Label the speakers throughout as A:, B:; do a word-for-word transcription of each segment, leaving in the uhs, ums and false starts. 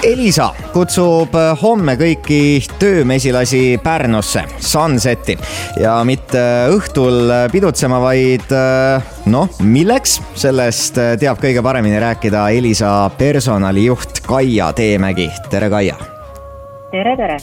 A: Elisa kutsub homme kõiki töömesilasi Pärnusse, Sunseti ja mitte õhtul pidutsema, vaid noh, milleks? Sellest teab kõige paremini rääkida Elisa personalijuht Kaia Teemägi. Tere, Kaia!
B: Tere, tere!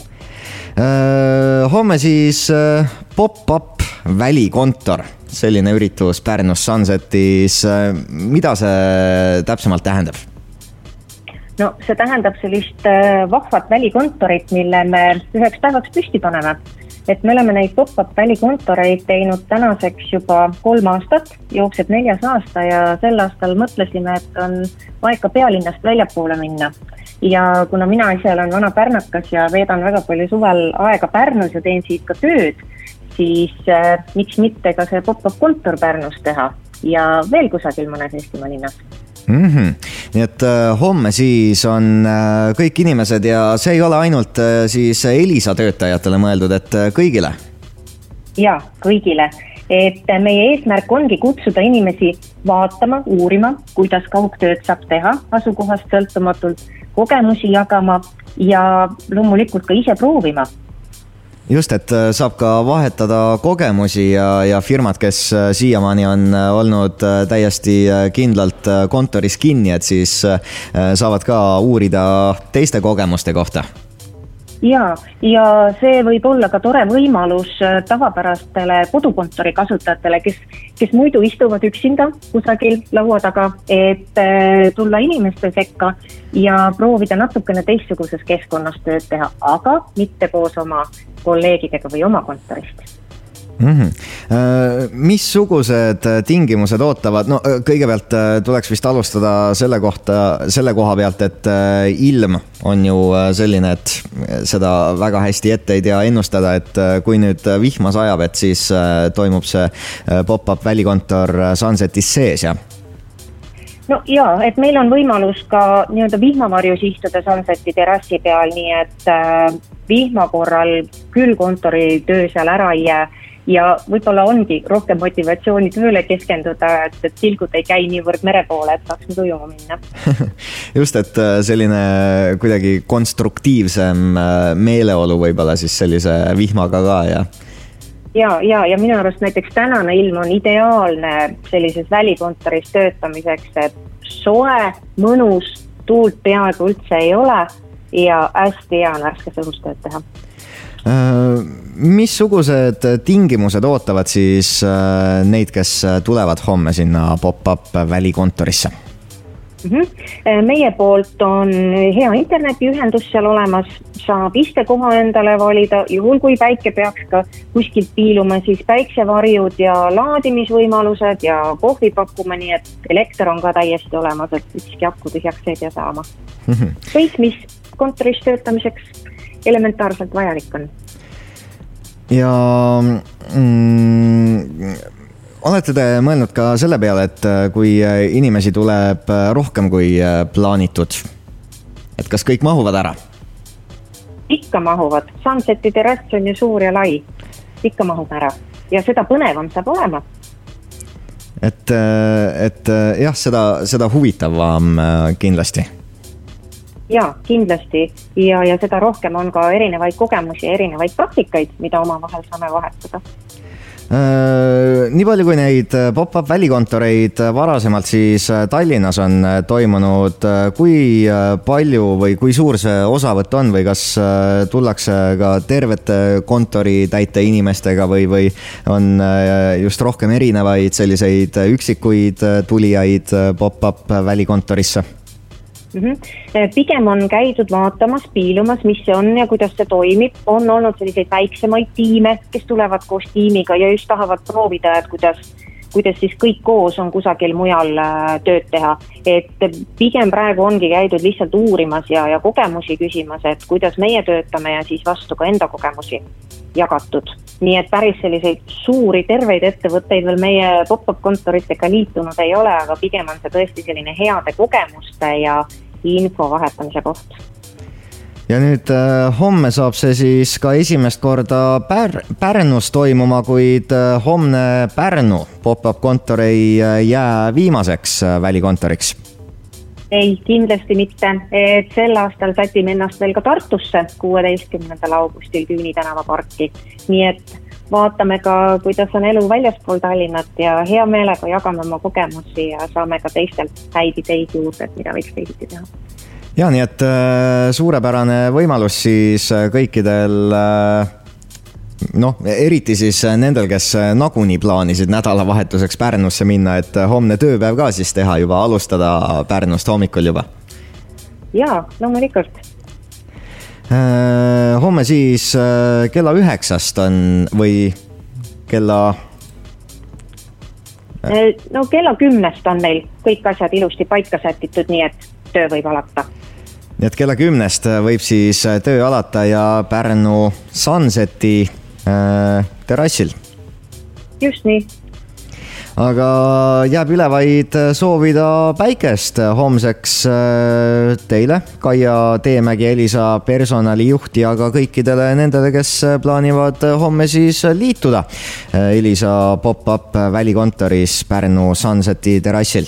A: Homme siis pop-up välikontor, selline üritus Pärnus Sunsetis. Mida see täpsemalt tähendab?
B: No, see tähendab sellist vahvat välikontorit, mille me üheks päevaks püsti paneme. Et me oleme neid pop-up välikontoreid teinud tänaseks juba kolm aastat, jookseb neljas aasta ja sel aastal mõtlesime, et on aega pealinnast väljapoole minna. Ja kuna mina ise olen vana pärnakas ja veedan väga palju suvel aega Pärnus ja teen siit ka tööd, siis äh, miks mitte ka see pop-up kontor Pärnus teha ja veel kusagil mõnes Eestimaa linnas.
A: Mm-hmm. Nii et äh, homme siis on äh, kõik inimesed ja see ei ole ainult äh, siis Elisa töötajatele mõeldud, et äh, kõigile?
B: Jaa, kõigile. Et meie eesmärk ongi kutsuda inimesi vaatama, uurima, kuidas kaugtööd saab teha asukohast sõltumatult, kogemusi jagama ja loomulikult ka ise proovima.
A: Just, et saab ka vahetada kogemusi ja, ja firmad, kes siiamaani on olnud täiesti kindlalt kontoris kinni, et siis saavad ka uurida teiste kogemuste kohta.
B: Ja, ja see võib olla ka tore võimalus tavapärastele kodukontori kasutajatele, kes, kes muidu istuvad üksinda kusagil laua taga, et tulla inimeste sekka ja proovida natukene teistsuguses keskkonnas tööd teha, aga mitte koos oma kolleegidega või oma kontorist. Mm-hmm.
A: Missugused tingimused ootavad? No, kõigepealt tuleks vist alustada selle kohta, selle koha pealt, et ilm on ju selline, et seda väga hästi ette ei tea ennustada, et kui nüüd vihma sajab, et siis toimub see pop-up välikontor Sunsetis sees, jah?
B: No jaa, et meil on võimalus ka nii-öelda vihmavarjus istuda Sunseti terrassi peal, nii et vihma korral küll kontori töö seal ära ei jää ja võib-olla ongi rohkem motivatsiooni tööle keskenduda, et, et pilgud ei käi niivõrd mere poole, et saaks nüüd ujuma minna.
A: Just, et selline kuidagi konstruktiivsem meeleolu võib-olla siis sellise vihmaga ka, ja?
B: Ja, ja, ja minu arust näiteks tänane ilm on ideaalne sellises välikontoris töötamiseks, et soe, mõnus, tuult peaaegu üldse ei ole ja hästi hea on värskes õhus tööd teha.
A: Missugused tingimused ootavad siis neid, kes tulevad homme sinna pop-up välikontorisse?
B: Mm-hmm. Meie poolt on hea internetiühendus seal olemas, saab istekoha endale valida, juhul kui päike peaks ka kuskilt piiluma, siis päiksevarjud ja laadimisvõimalused ja kohvi pakkuma, nii et elekter on ka täiesti olemas, et ükski akku tühjaks ei pea saama. Mm-hmm. Kõik, mis kontoris töötamiseks elementaarselt vajalik on.
A: Ja mm, olete te mõelnud ka selle peale, et kui inimesi tuleb rohkem kui plaanitud, et kas kõik mahuvad ära?
B: Ikka mahuvad. Sunseti terrass on ju suur ja lai. Ikka mahub ära. Ja seda põnevam saab olema.
A: Et, et jah, seda, seda huvitavam kindlasti.
B: Jaa, kindlasti. Ja, ja seda rohkem on ka erinevaid kogemusi ja erinevaid praktikaid, mida oma vahel saame vahetada.
A: Nii palju kui neid pop-up välikontoreid varasemalt siis Tallinnas on toimunud, kui palju või kui suur see osavõtt on või kas tullakse ka tervete kontori täite inimestega või, või on just rohkem erinevaid selliseid üksikuid tulijaid pop-up välikontorisse?
B: Mm-hmm. Pigem on käidud vaatamas, piilumas, mis see on ja kuidas see toimib. On olnud selliseid väiksemaid tiime, kes tulevad koos tiimiga ja just tahavad proovida, et kuidas, kuidas siis kõik koos on kusagil mujal tööd teha. Et pigem praegu ongi käidud lihtsalt uurimas ja, ja kogemusi küsimas, et kuidas meie töötame ja siis vastu ka enda kogemusi jagatud. Nii et päris selliseid suuri terveid ettevõtteid veel meie pop-up kontoritega liitunud ei ole, aga pigem on see tõesti selline heade kogemuste ja info vahetamise koht.
A: Ja nüüd äh, homme saab see siis ka esimest korda Pär- Pärnus toimuma, kuid äh, homne Pärnu pop-up kontor ei äh, jää viimaseks äh, välikontoriks.
B: ei, kindlasti mitte, et sel aastal sätime ennast veel ka Tartusse kuueteistkümnendal augustil Küüni tänava parki, nii et vaatame ka, kuidas on elu väljaspool Tallinnat ja hea meelega jagame oma kogemusi ja saame ka teistelt häid ideid juurde, et mida võiks teisiti teha.
A: Ja nii, et suurepärane võimalus siis kõikidel, noh, eriti siis nendel, kes nagunii plaanisid nädalavahetuseks Pärnusse minna, et homne tööpäev ka siis teha juba, alustada Pärnust hommikul juba.
B: Jaa, loomulikult.
A: Homme siis kella üheksast on või kella...
B: No kella kümnest on meil kõik asjad ilusti paika sätitud, nii et töö võib alata.
A: Nii et kella kümnest võib siis töö alata ja Pärnu Sunseti äh, terrassil.
B: Just nii.
A: Aga jääb üle vaid soovida päikest homseks teile, Kaia Teemägi, Elisa personalijuht ja ka kõikidele nendele, kes plaanivad homme siis liituda Elisa pop-up välikontoris Pärnu Sunseti terrassil.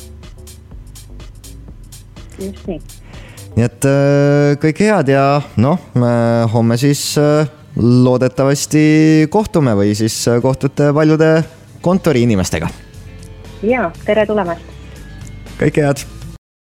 B: Just nii.
A: Nii et kõik head ja noh, homme siis loodetavasti kohtume või siis kohtute paljude kontori inimestega.
B: Jaa, tere tulemast.
A: Kõike head!